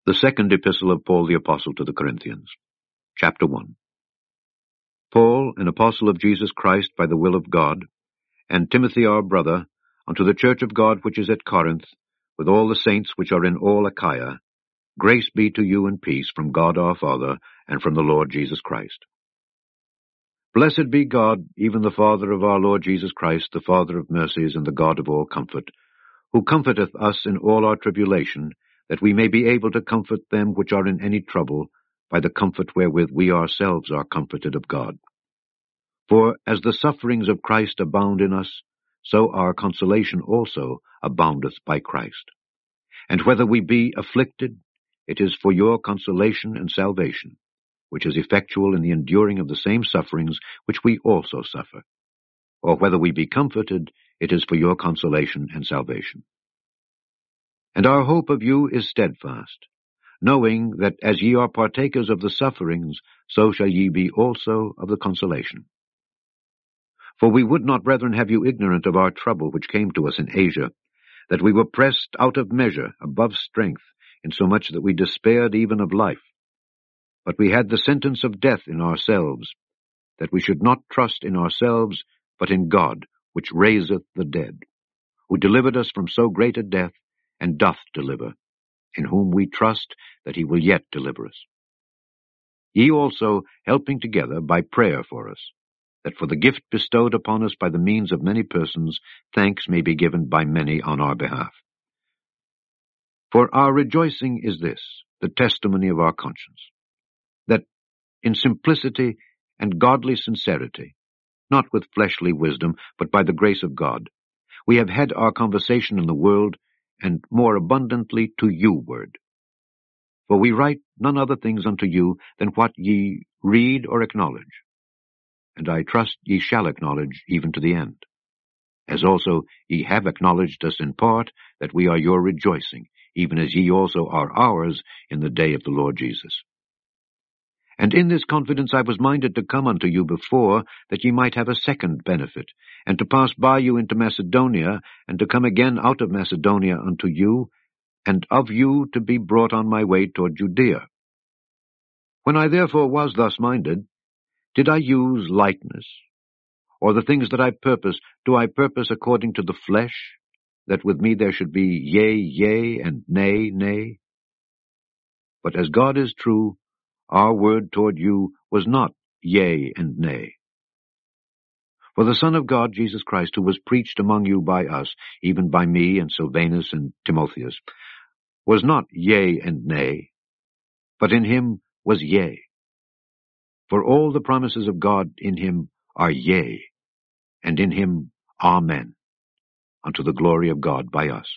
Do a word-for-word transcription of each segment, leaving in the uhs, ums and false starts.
The second epistle of Paul the Apostle to the Corinthians. Chapter one. Paul, an apostle of Jesus Christ by the will of God, and Timothy our brother, unto the church of God which is at Corinth, with all the saints which are in all Achaia, grace be to you and peace from God our Father, and from the Lord Jesus Christ. Blessed be God, even the Father of our Lord Jesus Christ, the Father of mercies, and the God of all comfort, who comforteth us in all our tribulation, that we may be able to comfort them which are in any trouble, by the comfort wherewith we ourselves are comforted of God. For as the sufferings of Christ abound in us, so our consolation also aboundeth by Christ. And whether we be afflicted, it is for your consolation and salvation, which is effectual in the enduring of the same sufferings which we also suffer. Or whether we be comforted, it is for your consolation and salvation. And our hope of you is steadfast, knowing that as ye are partakers of the sufferings, so shall ye be also of the consolation. For we would not, brethren, have you ignorant of our trouble which came to us in Asia, that we were pressed out of measure, above strength, insomuch that we despaired even of life. But we had the sentence of death in ourselves, that we should not trust in ourselves, but in God, which raiseth the dead, who delivered us from so great a death, and doth deliver, in whom we trust that he will yet deliver us. Ye also helping together by prayer for us, that for the gift bestowed upon us by the means of many persons, thanks may be given by many on our behalf. For our rejoicing is this, the testimony of our conscience, that in simplicity and godly sincerity, not with fleshly wisdom, but by the grace of God, we have had our conversation in the world, and more abundantly to you ward. For we write none other things unto you than what ye read or acknowledge, and I trust ye shall acknowledge even to the end. As also ye have acknowledged us in part, that we are your rejoicing, even as ye also are ours in the day of the Lord Jesus. And in this confidence I was minded to come unto you before, that ye might have a second benefit, and to pass by you into Macedonia, and to come again out of Macedonia unto you, and of you to be brought on my way toward Judea. When I therefore was thus minded, did I use lightness? Or the things that I purpose, do I purpose according to the flesh, that with me there should be yea, yea, and nay, nay? But as God is true, our word toward you was not yea and nay. For the Son of God, Jesus Christ, who was preached among you by us, even by me and Silvanus and Timotheus, was not yea and nay, but in him was yea. For all the promises of God in him are yea, and in him amen, unto the glory of God by us.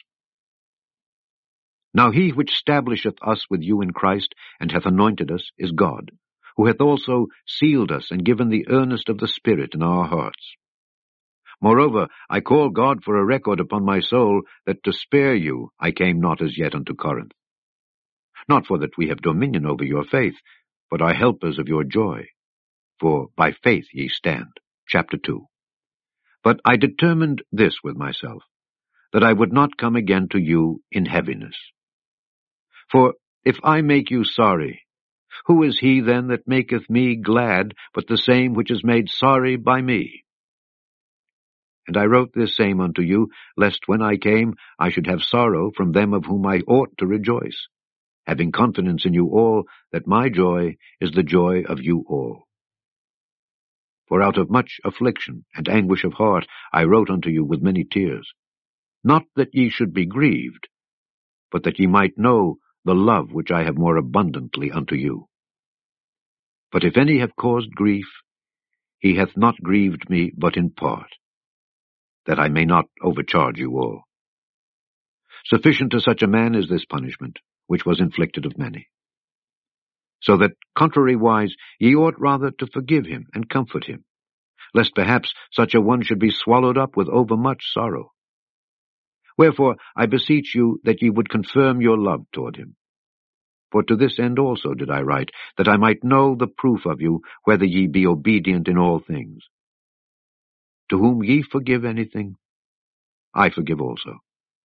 Now he which stablisheth us with you in Christ, and hath anointed us, is God, who hath also sealed us, and given the earnest of the Spirit in our hearts. Moreover, I call God for a record upon my soul, that to spare you I came not as yet unto Corinth. Not for that we have dominion over your faith, but are helpers of your joy. For by faith ye stand. Chapter two. But I determined this with myself, that I would not come again to you in heaviness. For if I make you sorry, who is he then that maketh me glad, but the same which is made sorry by me? And I wrote this same unto you, lest when I came I should have sorrow from them of whom I ought to rejoice, having confidence in you all, that my joy is the joy of you all. For out of much affliction and anguish of heart I wrote unto you with many tears, not that ye should be grieved, but that ye might know the love which I have more abundantly unto you. But if any have caused grief, he hath not grieved me but in part, that I may not overcharge you all. Sufficient to such a man is this punishment, which was inflicted of many. So that, contrariwise, ye ought rather to forgive him and comfort him, lest perhaps such a one should be swallowed up with overmuch sorrow. Wherefore I beseech you that ye would confirm your love toward him. For to this end also did I write, that I might know the proof of you, whether ye be obedient in all things. To whom ye forgive anything, I forgive also.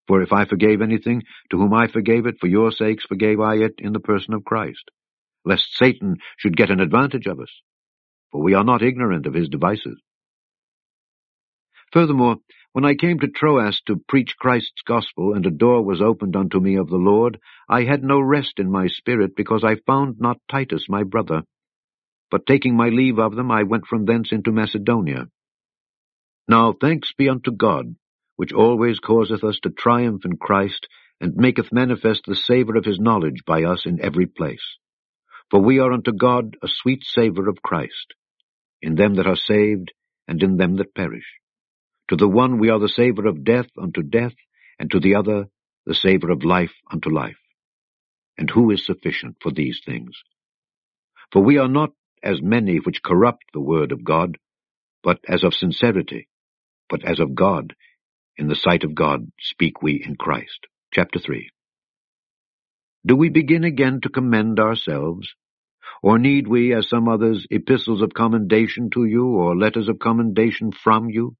For if I forgave anything, to whom I forgave it, for your sakes forgave I it in the person of Christ, lest Satan should get an advantage of us, for we are not ignorant of his devices. Furthermore, when I came to Troas to preach Christ's gospel, and a door was opened unto me of the Lord, I had no rest in my spirit, because I found not Titus my brother. But taking my leave of them, I went from thence into Macedonia. Now thanks be unto God, which always causeth us to triumph in Christ, and maketh manifest the savour of his knowledge by us in every place. For we are unto God a sweet savour of Christ, in them that are saved, and in them that perish. To the one we are the savour of death unto death, and to the other the savour of life unto life. And who is sufficient for these things? For we are not as many which corrupt the word of God, but as of sincerity, but as of God, in the sight of God speak we in Christ. Chapter three. Do we begin again to commend ourselves? Or need we, as some others, epistles of commendation to you, or letters of commendation from you?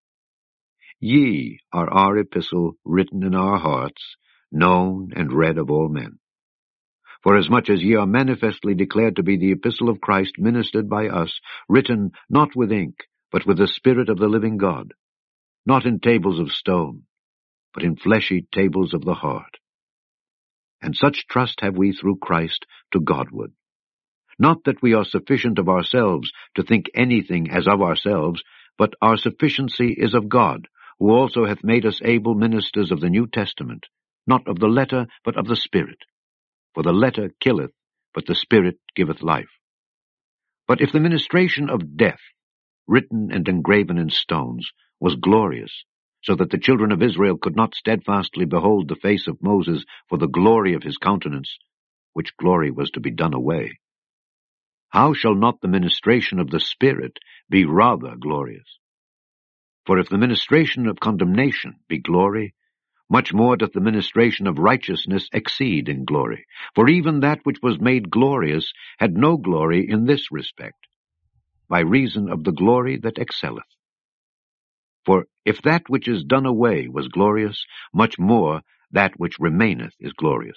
Ye are our epistle written in our hearts, known and read of all men. Forasmuch as ye are manifestly declared to be the epistle of Christ ministered by us, written not with ink, but with the Spirit of the living God, not in tables of stone, but in fleshy tables of the heart. And such trust have we through Christ to Godward. Not that we are sufficient of ourselves to think anything as of ourselves, but our sufficiency is of God, who also hath made us able ministers of the New Testament, not of the letter, but of the Spirit. For the letter killeth, but the Spirit giveth life. But if the ministration of death, written and engraven in stones, was glorious, so that the children of Israel could not steadfastly behold the face of Moses for the glory of his countenance, which glory was to be done away, how shall not the ministration of the Spirit be rather glorious? For if the ministration of condemnation be glory, much more doth the ministration of righteousness exceed in glory. For even that which was made glorious had no glory in this respect, by reason of the glory that excelleth. For if that which is done away was glorious, much more that which remaineth is glorious.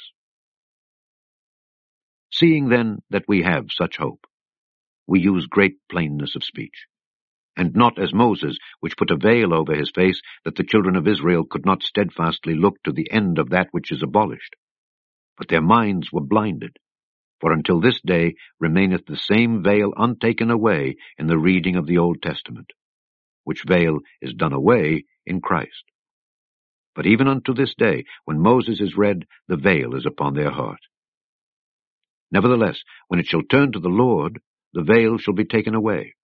Seeing then that we have such hope, we use great plainness of speech, and not as Moses, which put a veil over his face, that the children of Israel could not steadfastly look to the end of that which is abolished. But their minds were blinded, for until this day remaineth the same veil untaken away in the reading of the Old Testament, which veil is done away in Christ. But even unto this day, when Moses is read, the veil is upon their heart. Nevertheless, when it shall turn to the Lord, the veil shall be taken away.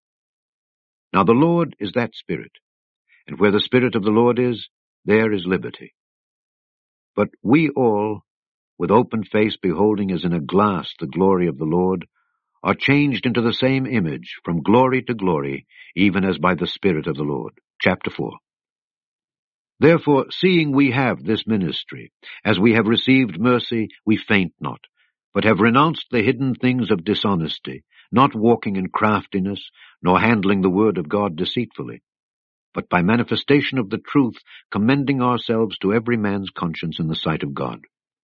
Now the Lord is that Spirit, and where the Spirit of the Lord is, there is liberty. But we all, with open face beholding as in a glass the glory of the Lord, are changed into the same image from glory to glory, even as by the Spirit of the Lord. Chapter four. Therefore, seeing we have this ministry, as we have received mercy, we faint not, but have renounced the hidden things of dishonesty, not walking in craftiness, nor handling the word of God deceitfully, but by manifestation of the truth, commending ourselves to every man's conscience in the sight of God.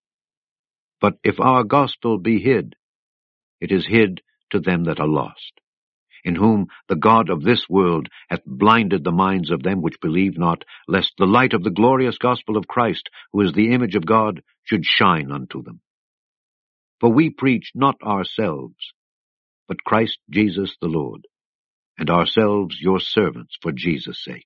But if our gospel be hid, it is hid to them that are lost, in whom the God of this world hath blinded the minds of them which believe not, lest the light of the glorious gospel of Christ, who is the image of God, should shine unto them. For we preach not ourselves, but Christ Jesus the Lord, and ourselves your servants for Jesus' sake.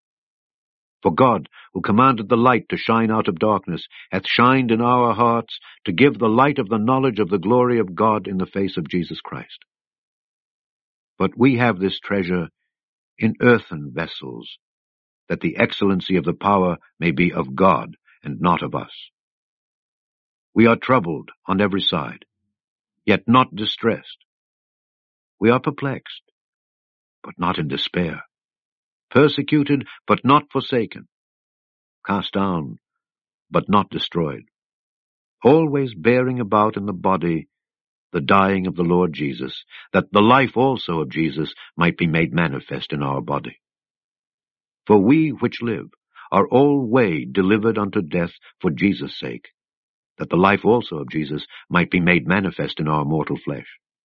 For God, who commanded the light to shine out of darkness, hath shined in our hearts to give the light of the knowledge of the glory of God in the face of Jesus Christ. But we have this treasure in earthen vessels, that the excellency of the power may be of God and not of us. We are troubled on every side, yet not distressed. We are perplexed, but not in despair, persecuted, but not forsaken, cast down, but not destroyed, always bearing about in the body the dying of the Lord Jesus, that the life also of Jesus might be made manifest in our body. For we which live are alway delivered unto death for Jesus' sake, that the life also of Jesus might be made manifest in our mortal flesh.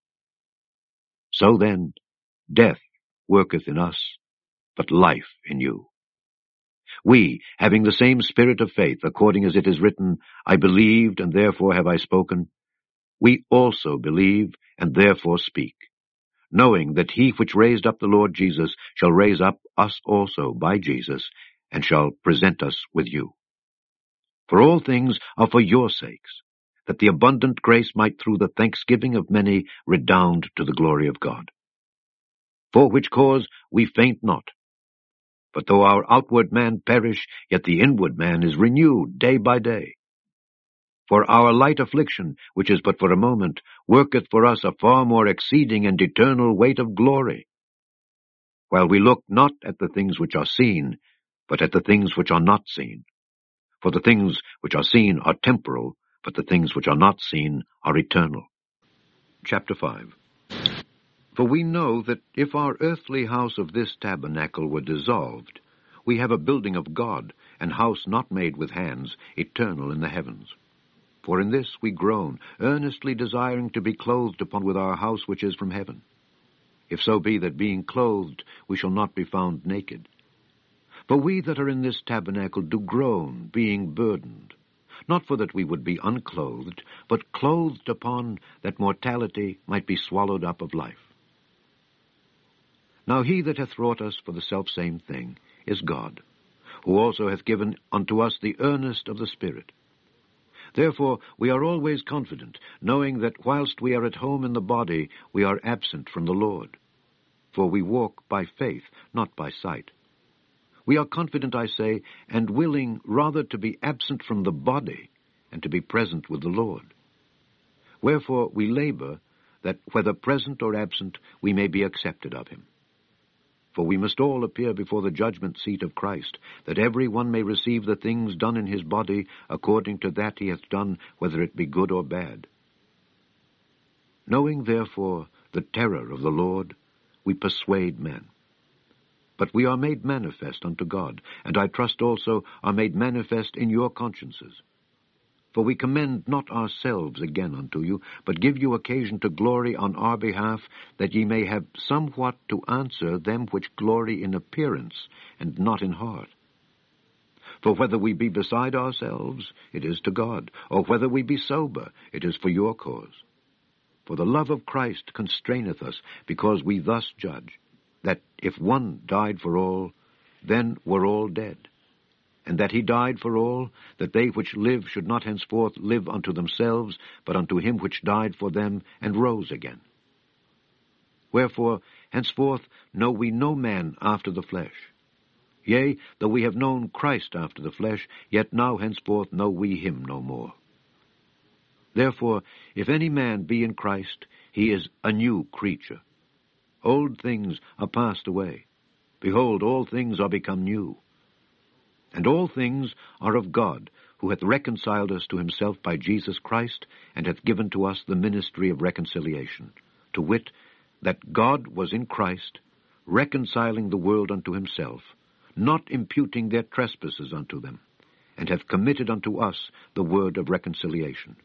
So then, death worketh in us, but life in you. We, having the same spirit of faith, according as it is written, I believed, and therefore have I spoken, we also believe, and therefore speak, knowing that he which raised up the Lord Jesus shall raise up us also by Jesus, and shall present us with you. For all things are for your sakes, that the abundant grace might through the thanksgiving of many redound to the glory of God. For which cause we faint not. But though our outward man perish, yet the inward man is renewed day by day. For our light affliction, which is but for a moment, worketh for us a far more exceeding and eternal weight of glory. While we look not at the things which are seen, but at the things which are not seen. For the things which are seen are temporal, but the things which are not seen are eternal. Chapter five. For we know that if our earthly house of this tabernacle were dissolved, we have a building of God, an house not made with hands, eternal in the heavens. For in this we groan, earnestly desiring to be clothed upon with our house which is from heaven. If so be that being clothed we shall not be found naked. For we that are in this tabernacle do groan, being burdened, not for that we would be unclothed, but clothed upon, that mortality might be swallowed up of life. Now he that hath wrought us for the selfsame thing is God, who also hath given unto us the earnest of the Spirit. Therefore we are always confident, knowing that whilst we are at home in the body, we are absent from the Lord. For we walk by faith, not by sight. We are confident, I say, and willing rather to be absent from the body, and to be present with the Lord. Wherefore we labor, that whether present or absent, we may be accepted of him. For we must all appear before the judgment seat of Christ, that every one may receive the things done in his body according to that he hath done, whether it be good or bad. Knowing therefore the terror of the Lord, we persuade men. But we are made manifest unto God, and I trust also are made manifest in your consciences. For we commend not ourselves again unto you, but give you occasion to glory on our behalf, that ye may have somewhat to answer them which glory in appearance, and not in heart. For whether we be beside ourselves, it is to God, or whether we be sober, it is for your cause. For the love of Christ constraineth us, because we thus judge, that if one died for all, then were all dead. And that he died for all, that they which live should not henceforth live unto themselves, but unto him which died for them, and rose again. Wherefore, henceforth know we no man after the flesh. Yea, though we have known Christ after the flesh, yet now henceforth know we him no more. Therefore, if any man be in Christ, he is a new creature. Old things are passed away. Behold, all things are become new. And all things are of God, who hath reconciled us to himself by Jesus Christ, and hath given to us the ministry of reconciliation, to wit, that God was in Christ, reconciling the world unto himself, not imputing their trespasses unto them, and hath committed unto us the word of reconciliation.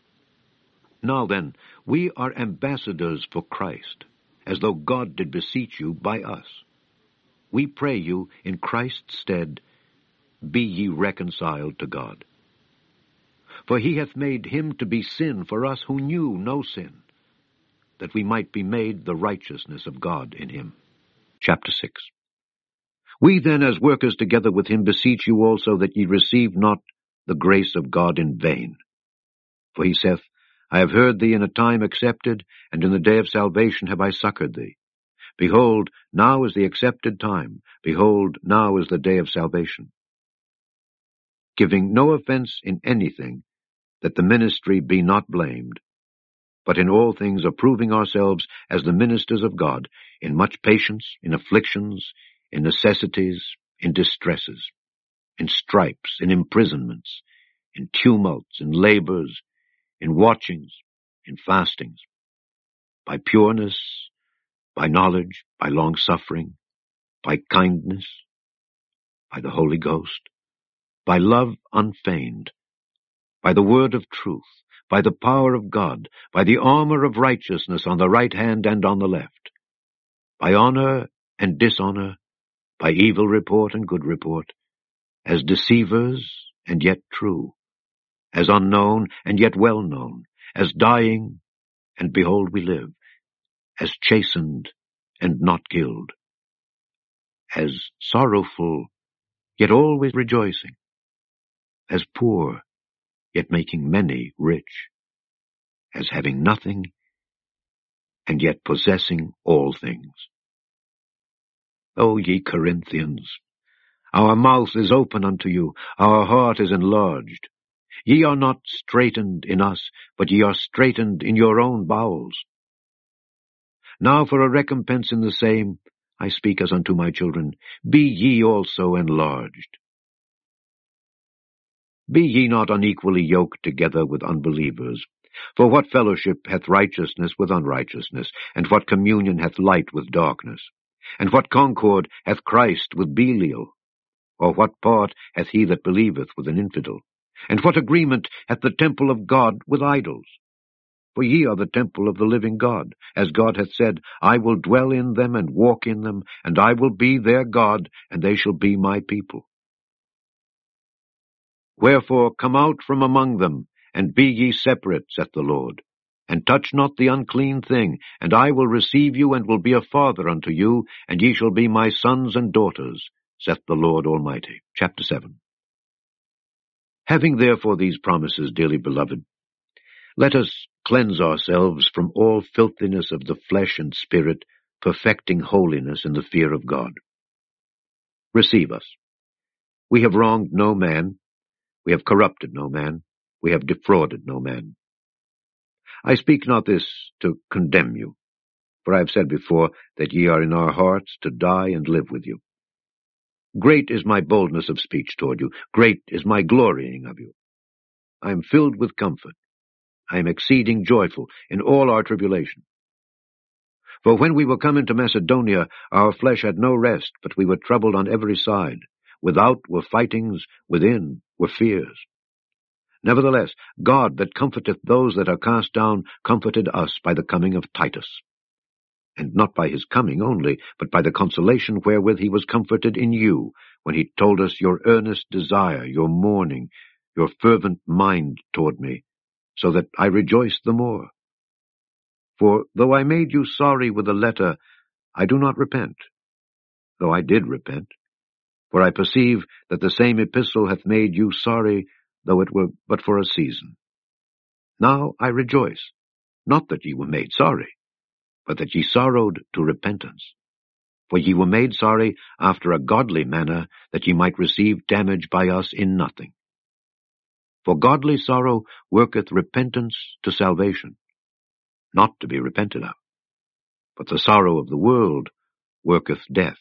Now then, we are ambassadors for Christ, as though God did beseech you by us. We pray you, in Christ's stead, be ye reconciled to God. For he hath made him to be sin for us who knew no sin, that we might be made the righteousness of God in him. Chapter six. We then, as workers together with him, beseech you also that ye receive not the grace of God in vain. For he saith, I have heard thee in a time accepted, and in the day of salvation have I succored thee. Behold, now is the accepted time. Behold, now is the day of salvation. Giving no offense in anything, that the ministry be not blamed, but in all things approving ourselves as the ministers of God, in much patience, in afflictions, in necessities, in distresses, in stripes, in imprisonments, in tumults, in labors, in watchings, in fastings, by pureness, by knowledge, by long-suffering, by kindness, by the Holy Ghost, by love unfeigned, by the word of truth, by the power of God, by the armor of righteousness on the right hand and on the left, by honor and dishonor, by evil report and good report, as deceivers and yet true, as unknown and yet well known, as dying and behold we live, as chastened and not killed, as sorrowful yet always rejoicing, as poor yet making many rich, as having nothing and yet possessing all things. O ye Corinthians, our mouth is open unto you, our heart is enlarged. Ye are not straitened in us, but ye are straitened in your own bowels. Now for a recompense in the same, I speak as unto my children, be ye also enlarged. Be ye not unequally yoked together with unbelievers. For what fellowship hath righteousness with unrighteousness? And what communion hath light with darkness? And what concord hath Christ with Belial? Or what part hath he that believeth with an infidel? And what agreement hath the temple of God with idols? For ye are the temple of the living God, as God hath said, I will dwell in them and walk in them, and I will be their God, and they shall be my people. Wherefore come out from among them, and be ye separate, saith the Lord, and touch not the unclean thing, and I will receive you, and will be a father unto you, and ye shall be my sons and daughters, saith the Lord Almighty. Chapter seven. Having therefore these promises, dearly beloved, let us cleanse ourselves from all filthiness of the flesh and spirit, perfecting holiness in the fear of God. Receive us. We have wronged no man, we have corrupted no man, we have defrauded no man. I speak not this to condemn you, for I have said before that ye are in our hearts to die and live with you. Great is my boldness of speech toward you, great is my glorying of you. I am filled with comfort, I am exceeding joyful in all our tribulation. For when we were come into Macedonia, our flesh had no rest, but we were troubled on every side. Without were fightings, within were fears. Nevertheless, God that comforteth those that are cast down comforted us by the coming of Titus. And not by his coming only, but by the consolation wherewith he was comforted in you, when he told us your earnest desire, your mourning, your fervent mind toward me, so that I rejoiced the more. For though I made you sorry with a letter, I do not repent, though I did repent. For I perceive that the same epistle hath made you sorry, though it were but for a season. Now I rejoice, not that ye were made sorry, but that ye sorrowed to repentance. For ye were made sorry after a godly manner, that ye might receive damage by us in nothing. For godly sorrow worketh repentance to salvation, not to be repented of. But the sorrow of the world worketh death.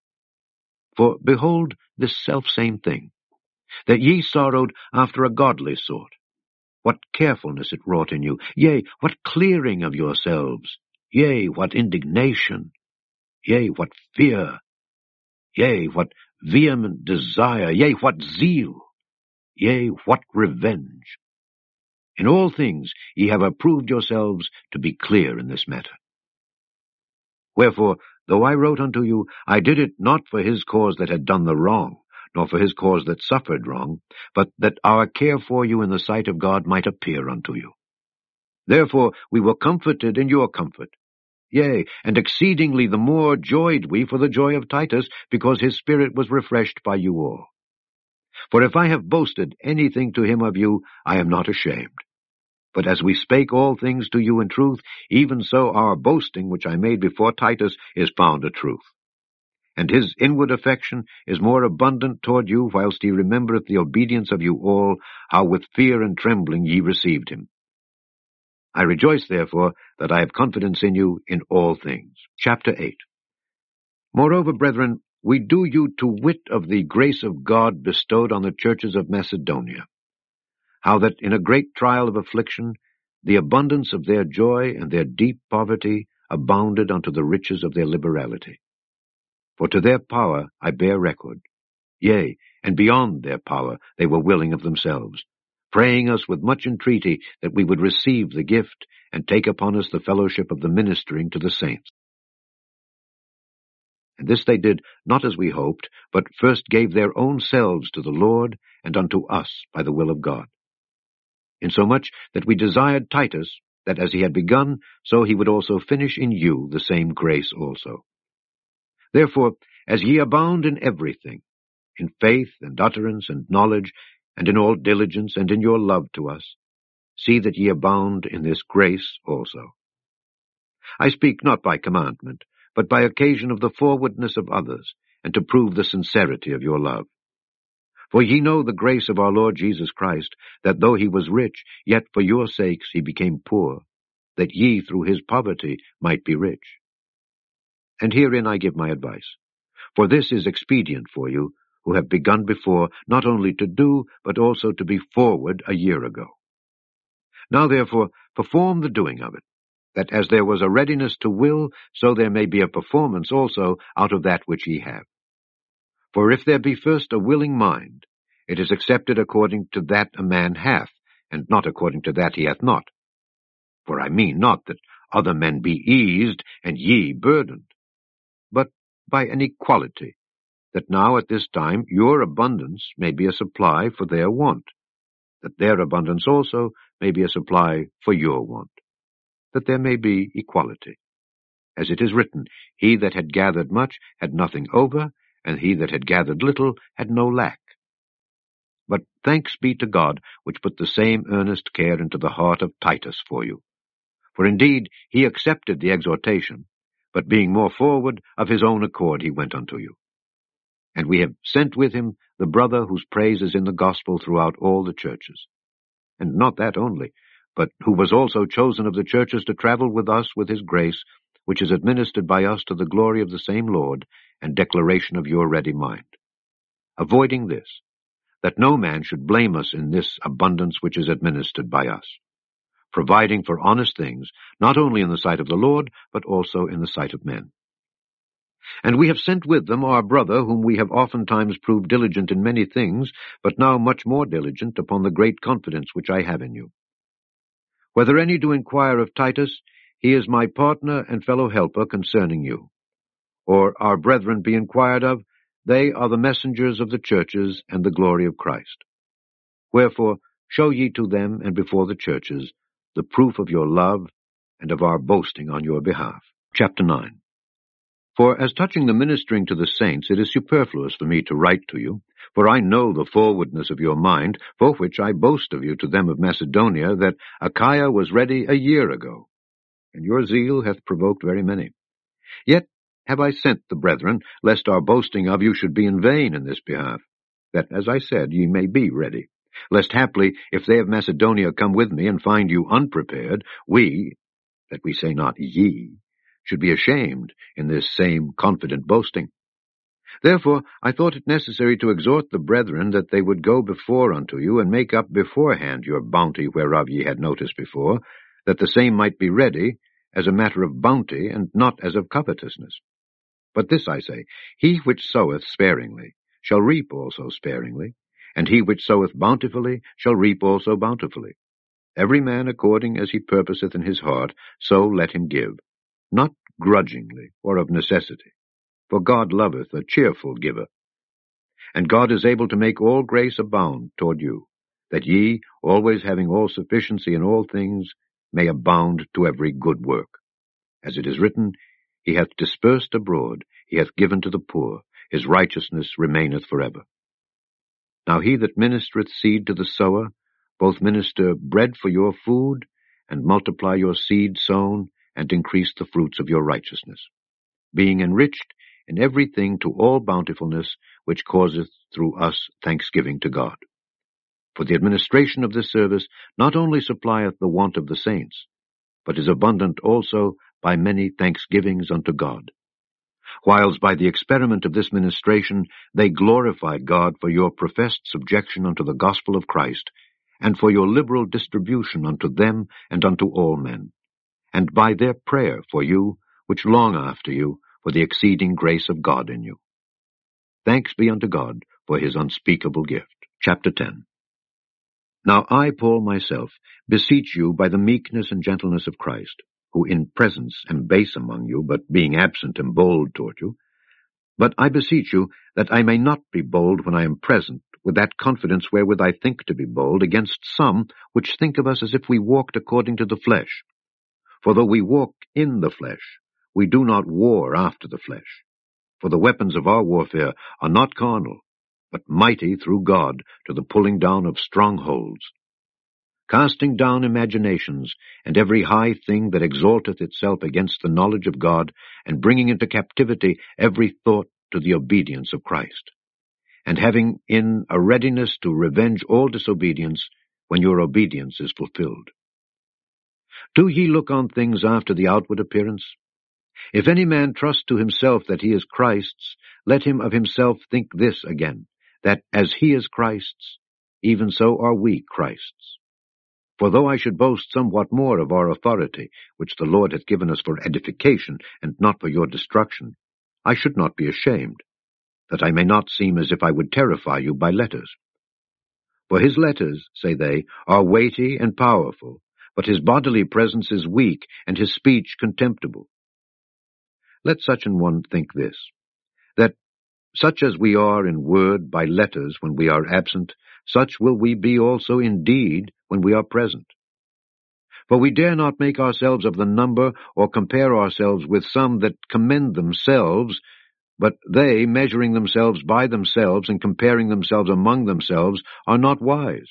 For behold this selfsame thing, that ye sorrowed after a godly sort. What carefulness it wrought in you, yea, what clearing of yourselves, yea, what indignation, yea, what fear, yea, what vehement desire, yea, what zeal, yea, what revenge. In all things ye have approved yourselves to be clear in this matter. Wherefore, though I wrote unto you, I did it not for his cause that had done the wrong, nor for his cause that suffered wrong, but that our care for you in the sight of God might appear unto you. Therefore we were comforted in your comfort. Yea, and exceedingly the more joyed we for the joy of Titus, because his spirit was refreshed by you all. For if I have boasted anything to him of you, I am not ashamed. But as we spake all things to you in truth, even so our boasting which I made before Titus is found a truth. And his inward affection is more abundant toward you, whilst he remembereth the obedience of you all, how with fear and trembling ye received him. I rejoice, therefore, that I have confidence in you in all things. Chapter eight. Moreover, brethren, we do you to wit of the grace of God bestowed on the churches of Macedonia, how that in a great trial of affliction the abundance of their joy and their deep poverty abounded unto the riches of their liberality. For to their power I bear record, Yea, and beyond their power they were willing of themselves, praying us with much entreaty that we would receive the gift and take upon us the fellowship of the ministering to the saints. And this they did not as we hoped, but first gave their own selves to the Lord and unto us by the will of God. Insomuch that we desired Titus, that as he had begun, so he would also finish in you the same grace also. Therefore, as ye abound in everything, in faith and utterance and knowledge, and in all diligence, and in your love to us, see that ye abound in this grace also. I speak not by commandment, but by occasion of the forwardness of others, and to prove the sincerity of your love. For ye know the grace of our Lord Jesus Christ, that though he was rich, yet for your sakes he became poor, that ye through his poverty might be rich. And herein I give my advice. For this is expedient for you, who have begun before, not only to do, but also to be forward a year ago. Now therefore perform the doing of it, that as there was a readiness to will, so there may be a performance also out of that which ye have. For if there be first a willing mind, it is accepted according to that a man hath, and not according to that he hath not. For I mean not that other men be eased, and ye burdened, but by an equality, that now at this time your abundance may be a supply for their want, that their abundance also may be a supply for your want, that there may be equality. As it is written, he that had gathered much had nothing over, and he that had gathered little had no lack. But thanks be to God, which put the same earnest care into the heart of Titus for you. For indeed he accepted the exhortation, but being more forward, of his own accord he went unto you. And we have sent with him the brother whose praise is in the gospel throughout all the churches. And not that only, but who was also chosen of the churches to travel with us with his grace, which is administered by us to the glory of the same Lord, and declaration of your ready mind. Avoiding this, that no man should blame us in this abundance which is administered by us, providing for honest things, not only in the sight of the Lord, but also in the sight of men. And we have sent with them our brother, whom we have oftentimes proved diligent in many things, but now much more diligent upon the great confidence which I have in you. Whether any do inquire of Titus, he is my partner and fellow helper concerning you. Or our brethren be inquired of, they are the messengers of the churches and the glory of Christ. Wherefore show ye to them and before the churches the proof of your love and of our boasting on your behalf. Chapter nine. For as touching the ministering to the saints, it is superfluous for me to write to you, for I know the forwardness of your mind, for which I boast of you to them of Macedonia, that Achaia was ready a year ago, and your zeal hath provoked very many. Yet have I sent the brethren, lest our boasting of you should be in vain in this behalf, that, as I said, ye may be ready, lest haply, if they of Macedonia come with me and find you unprepared, we, that we say not ye, should be ashamed in this same confident boasting. Therefore I thought it necessary to exhort the brethren that they would go before unto you, and make up beforehand your bounty whereof ye had notice before, that the same might be ready, as a matter of bounty, and not as of covetousness. But this I say, he which soweth sparingly shall reap also sparingly, and he which soweth bountifully shall reap also bountifully. Every man according as he purposeth in his heart, so let him give, not grudgingly or of necessity, for God loveth a cheerful giver. And God is able to make all grace abound toward you, that ye, always having all sufficiency in all things, may abound to every good work. As it is written, he hath dispersed abroad, he hath given to the poor, his righteousness remaineth forever. Now he that ministereth seed to the sower, both minister bread for your food, and multiply your seed sown, and increase the fruits of your righteousness, being enriched in everything to all bountifulness, which causeth through us thanksgiving to God. For the administration of this service not only supplieth the want of the saints, but is abundant also by many thanksgivings unto God. Whiles by the experiment of this ministration they glorified God for your professed subjection unto the gospel of Christ, and for your liberal distribution unto them and unto all men, and by their prayer for you, which long after you, for the exceeding grace of God in you. Thanks be unto God for his unspeakable gift. Chapter ten. Now I, Paul, myself, beseech you by the meekness and gentleness of Christ, who in presence am base among you, but being absent am bold toward you. But I beseech you that I may not be bold when I am present, with that confidence wherewith I think to be bold, against some which think of us as if we walked according to the flesh. For though we walk in the flesh, we do not war after the flesh. For the weapons of our warfare are not carnal, but mighty through God to the pulling down of strongholds, casting down imaginations, and every high thing that exalteth itself against the knowledge of God, and bringing into captivity every thought to the obedience of Christ, and having in a readiness to revenge all disobedience when your obedience is fulfilled. Do ye look on things after the outward appearance? If any man trust to himself that he is Christ's, let him of himself think this again, that as he is Christ's, even so are we Christ's. For though I should boast somewhat more of our authority, which the Lord hath given us for edification, and not for your destruction, I should not be ashamed, that I may not seem as if I would terrify you by letters. For his letters, say they, are weighty and powerful, but his bodily presence is weak, and his speech contemptible. Let such an one think this, that such as we are in word by letters when we are absent, such will we be also in deed when we are present. For we dare not make ourselves of the number, or compare ourselves with some that commend themselves, but they, measuring themselves by themselves, and comparing themselves among themselves, are not wise.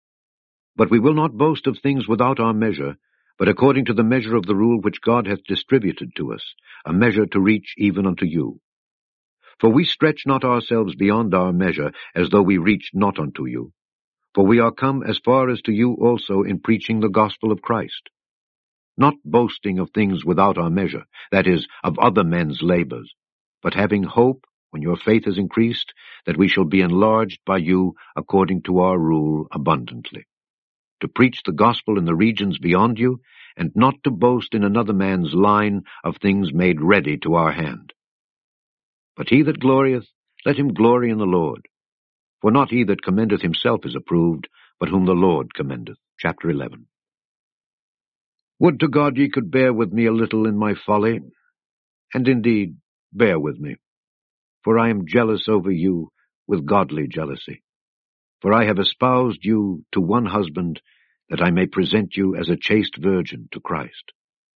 But we will not boast of things without our measure, but according to the measure of the rule which God hath distributed to us, a measure to reach even unto you. For we stretch not ourselves beyond our measure, as though we reached not unto you. For we are come as far as to you also in preaching the gospel of Christ, not boasting of things without our measure, that is, of other men's labors, but having hope, when your faith is increased, that we shall be enlarged by you according to our rule abundantly, to preach the gospel in the regions beyond you, and not to boast in another man's line of things made ready to our hand. But he that glorieth, let him glory in the Lord. For not he that commendeth himself is approved, but whom the Lord commendeth. Chapter eleven. Would to God ye could bear with me a little in my folly, and indeed bear with me, for I am jealous over you with godly jealousy. For I have espoused you to one husband, that I may present you as a chaste virgin to Christ.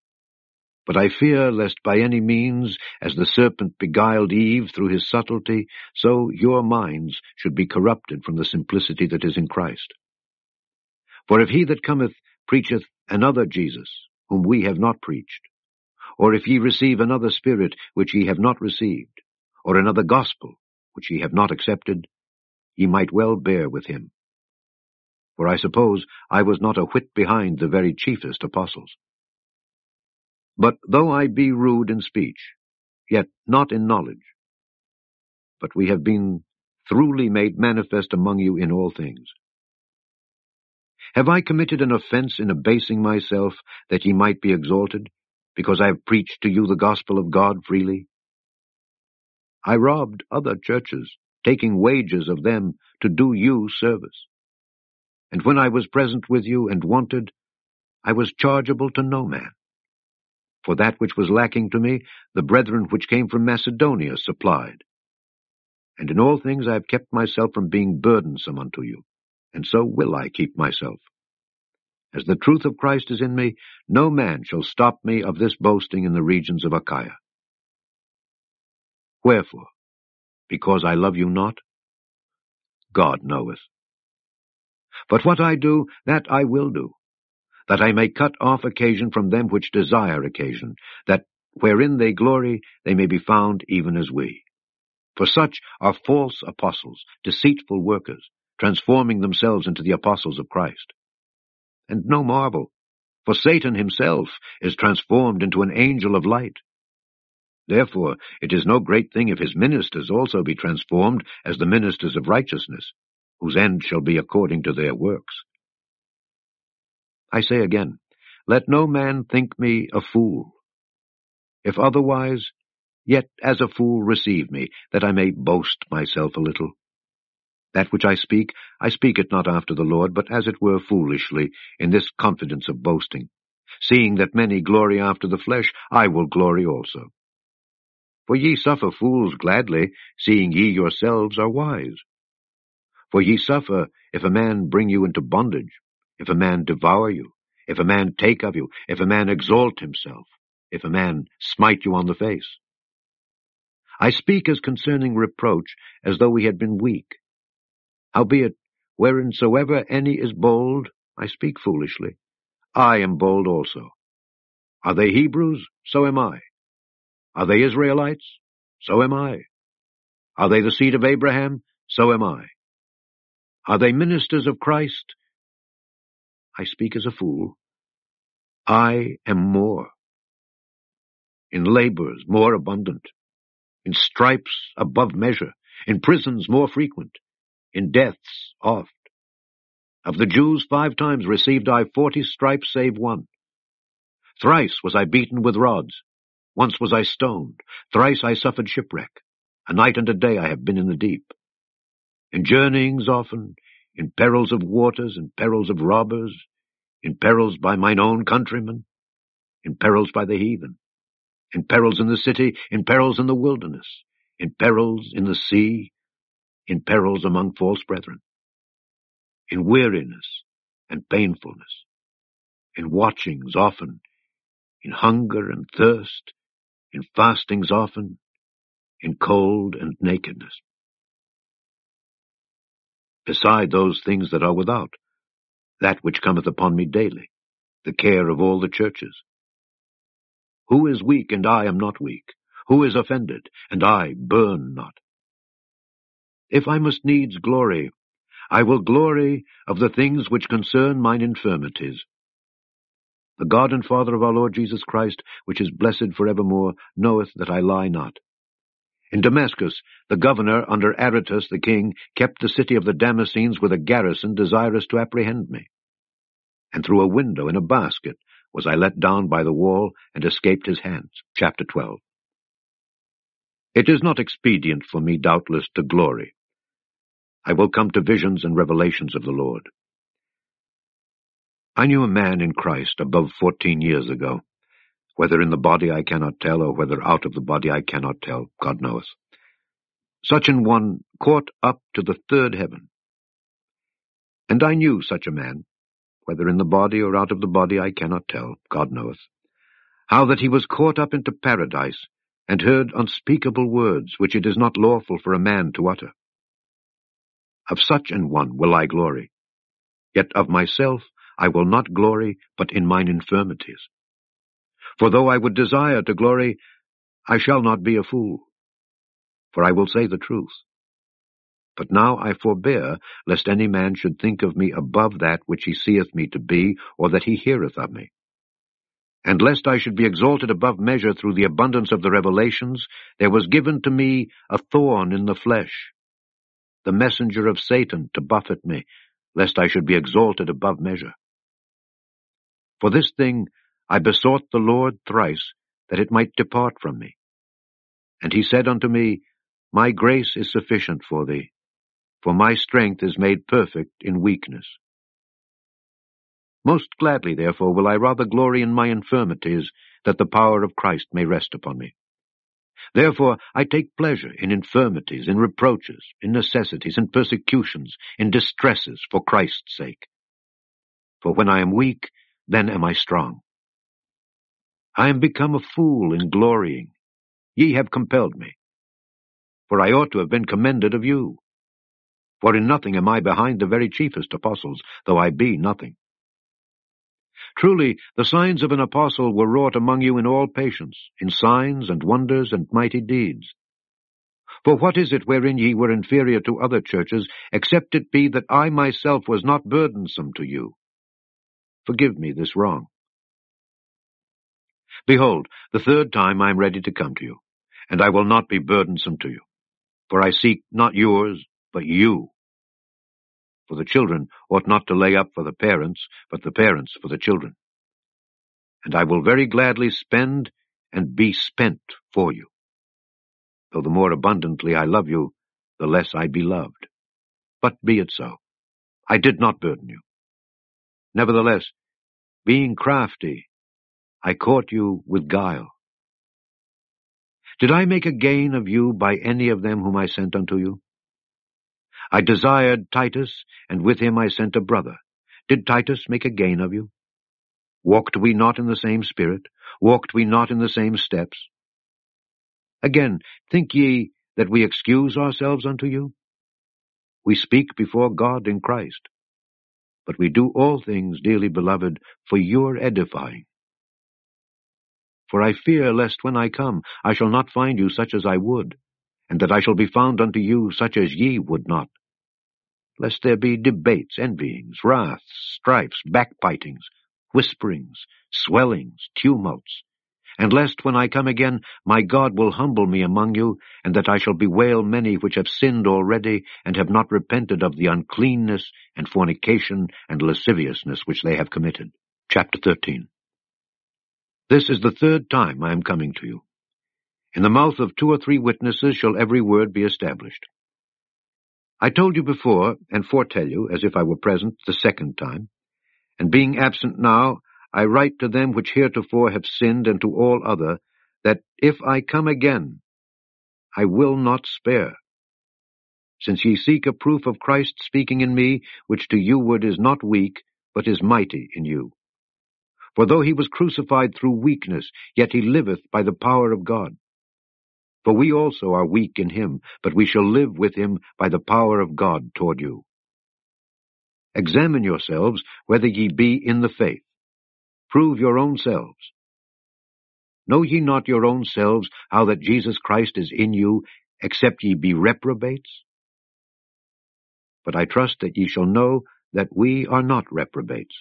But I fear lest by any means, as the serpent beguiled Eve through his subtlety, so your minds should be corrupted from the simplicity that is in Christ. For if he that cometh preacheth another Jesus, whom we have not preached, or if ye receive another Spirit which ye have not received, or another gospel which ye have not accepted, ye might well bear with him. For I suppose I was not a whit behind the very chiefest apostles. But though I be rude in speech, yet not in knowledge, but we have been throughly made manifest among you in all things. Have I committed an offense in abasing myself, that ye might be exalted, because I have preached to you the gospel of God freely? I robbed other churches, taking wages of them to do you service. And when I was present with you and wanted, I was chargeable to no man. For that which was lacking to me, the brethren which came from Macedonia supplied. And in all things I have kept myself from being burdensome unto you, and so will I keep myself. As the truth of Christ is in me, no man shall stop me of this boasting in the regions of Achaia. Wherefore? Because I love you not? God knoweth. But what I do, that I will do, that I may cut off occasion from them which desire occasion, that wherein they glory they may be found even as we. For such are false apostles, deceitful workers, transforming themselves into the apostles of Christ. And no marvel, for Satan himself is transformed into an angel of light. Therefore it is no great thing if his ministers also be transformed as the ministers of righteousness, whose end shall be according to their works. I say again, let no man think me a fool. If otherwise, yet as a fool receive me, that I may boast myself a little. That which I speak, I speak it not after the Lord, but as it were foolishly, in this confidence of boasting. Seeing that many glory after the flesh, I will glory also. For ye suffer fools gladly, seeing ye yourselves are wise. For ye suffer, if a man bring you into bondage, if a man devour you, if a man take of you, if a man exalt himself, if a man smite you on the face. I speak as concerning reproach, as though we had been weak. Howbeit, whereinsoever any is bold, I speak foolishly. I am bold also. Are they Hebrews? So am I. Are they Israelites? So am I. Are they the seed of Abraham? So am I. Are they ministers of Christ? I speak as a fool. I am more. In labors more abundant, in stripes above measure, in prisons more frequent, in deaths oft. Of the Jews five times received I forty stripes save one. Thrice was I beaten with rods, once was I stoned, thrice I suffered shipwreck, a night and a day I have been in the deep. In journeyings often, in perils of waters, in perils of robbers, in perils by mine own countrymen, in perils by the heathen, in perils in the city, in perils in the wilderness, in perils in the sea, in perils among false brethren, in weariness and painfulness, in watchings often, in hunger and thirst, in fastings often, in cold and nakedness. Beside those things that are without, that which cometh upon me daily, the care of all the churches. Who is weak, and I am not weak? Who is offended, and I burn not? If I must needs glory, I will glory of the things which concern mine infirmities. The God and Father of our Lord Jesus Christ, which is blessed for evermore, knoweth that I lie not. In Damascus, the governor, under Aretas the king, kept the city of the Damascenes with a garrison desirous to apprehend me. And through a window in a basket was I let down by the wall, and escaped his hands. Chapter twelve. It is not expedient for me, doubtless, to glory. I will come to visions and revelations of the Lord. I knew a man in Christ above fourteen years ago. Whether in the body I cannot tell, or whether out of the body I cannot tell, God knoweth. Such an one caught up to the third heaven. And I knew such a man, whether in the body or out of the body I cannot tell, God knoweth, how that he was caught up into paradise, and heard unspeakable words, which it is not lawful for a man to utter. Of such an one will I glory. Yet of myself I will not glory, but in mine infirmities. For though I would desire to glory, I shall not be a fool, for I will say the truth. But now I forbear, lest any man should think of me above that which he seeth me to be, or that he heareth of me. And lest I should be exalted above measure through the abundance of the revelations, there was given to me a thorn in the flesh, the messenger of Satan to buffet me, lest I should be exalted above measure. For this thing I besought the Lord thrice, that it might depart from me. And he said unto me, My grace is sufficient for thee, for my strength is made perfect in weakness. Most gladly, therefore, will I rather glory in my infirmities, that the power of Christ may rest upon me. Therefore I take pleasure in infirmities, in reproaches, in necessities, in persecutions, in distresses, for Christ's sake. For when I am weak, then am I strong. I am become a fool in glorying. Ye have compelled me. For I ought to have been commended of you. For in nothing am I behind the very chiefest apostles, though I be nothing. Truly, the signs of an apostle were wrought among you in all patience, in signs and wonders and mighty deeds. For what is it wherein ye were inferior to other churches, except it be that I myself was not burdensome to you? Forgive me this wrong. Behold, the third time I am ready to come to you, and I will not be burdensome to you. For I seek not yours, but you. For the children ought not to lay up for the parents, but the parents for the children. And I will very gladly spend and be spent for you. Though the more abundantly I love you, the less I be loved. But be it so. I did not burden you. Nevertheless, being crafty, I caught you with guile. Did I make a gain of you by any of them whom I sent unto you? I desired Titus, and with him I sent a brother. Did Titus make a gain of you? Walked we not in the same spirit? Walked we not in the same steps? Again, think ye that we excuse ourselves unto you? We speak before God in Christ. But we do all things, dearly beloved, for your edifying. For I fear lest when I come I shall not find you such as I would, and that I shall be found unto you such as ye would not. Lest there be debates, envyings, wraths, strifes, backbitings, whisperings, swellings, tumults, and lest when I come again my God will humble me among you, and that I shall bewail many which have sinned already, and have not repented of the uncleanness and fornication and lasciviousness which they have committed. Chapter thirteen. This is the third time I am coming to you. In the mouth of two or three witnesses shall every word be established. I told you before, and foretell you, as if I were present the second time, and being absent now, I write to them which heretofore have sinned, and to all other, that if I come again, I will not spare. Since ye seek a proof of Christ speaking in me, which to you word is not weak, but is mighty in you. For though he was crucified through weakness, yet he liveth by the power of God. For we also are weak in him, but we shall live with him by the power of God toward you. Examine yourselves whether ye be in the faith. Prove your own selves. Know ye not your own selves how that Jesus Christ is in you, except ye be reprobates? But I trust that ye shall know that we are not reprobates.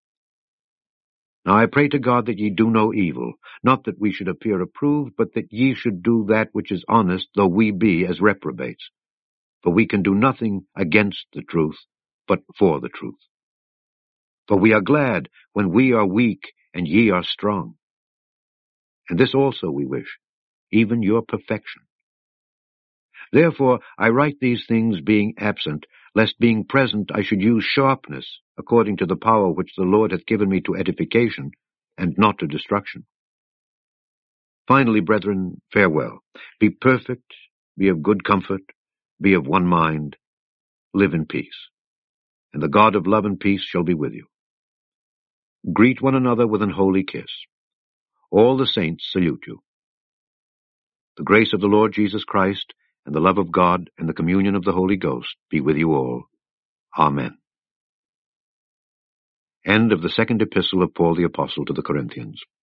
Now I pray to God that ye do no evil, not that we should appear approved, but that ye should do that which is honest, though we be as reprobates. For we can do nothing against the truth, but for the truth. For we are glad when we are weak and ye are strong. And this also we wish, even your perfection. Therefore I write these things being absent, lest being present I should use sharpness, according to the power which the Lord hath given me to edification, and not to destruction. Finally, brethren, farewell. Be perfect, be of good comfort, be of one mind, live in peace. And the God of love and peace shall be with you. Greet one another with an holy kiss. All the saints salute you. The grace of the Lord Jesus Christ, and the love of God, and the communion of the Holy Ghost be with you all. Amen. End of the second epistle of Paul the Apostle to the Corinthians.